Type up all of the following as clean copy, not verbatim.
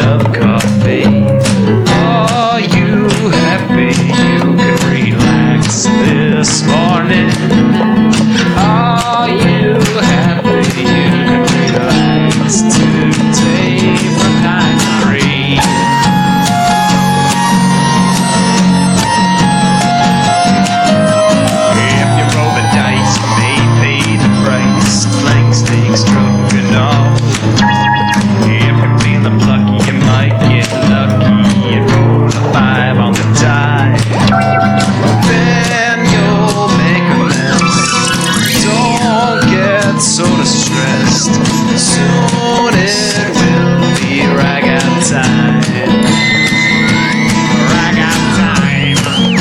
of coffee. Are you happy you can relax this morning? Are you happy you can relax today from 9 to 3? If you roll the dice, you may pay the price. Flank steaks, stroganoff. If you're feeling plucky, you might get lucky and roll a 5 on the die. Then you'll make a mess. Don't get so distressed. Soon it will be rag-out time. Rag-out time.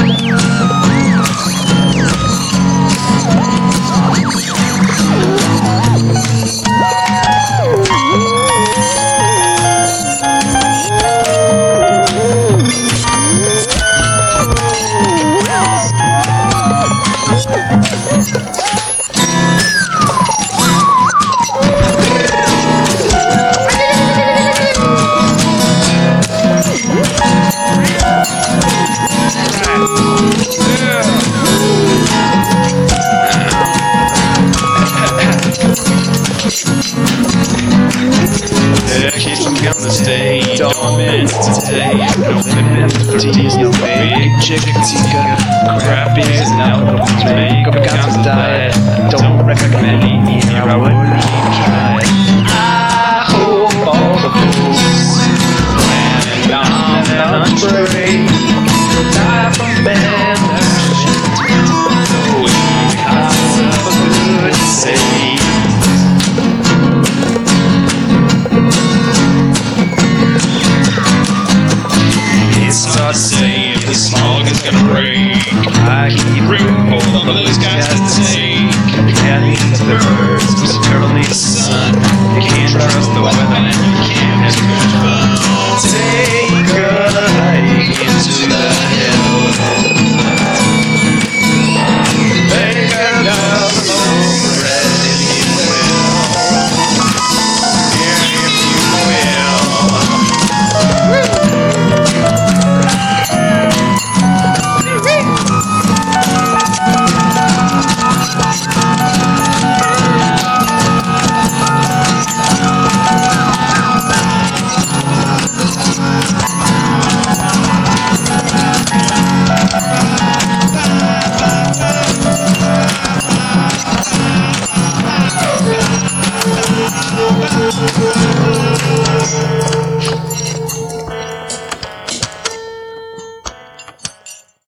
Keep them gonna stay dormant today. No limit for teas, no big chicken tikka. Crab beers and alcohol to make up accounts of diet. Don't recommend eating, I wouldn't even try it. I hope all the fools planning on their lunch break die from malnourishment. So eat lots of good safe. It's hard to say if the smog is gonna break. I keep room for all of those guys to take. The cat needs the birds, the turtle needs the sun. You can't trust the weather and you can't have too much fun.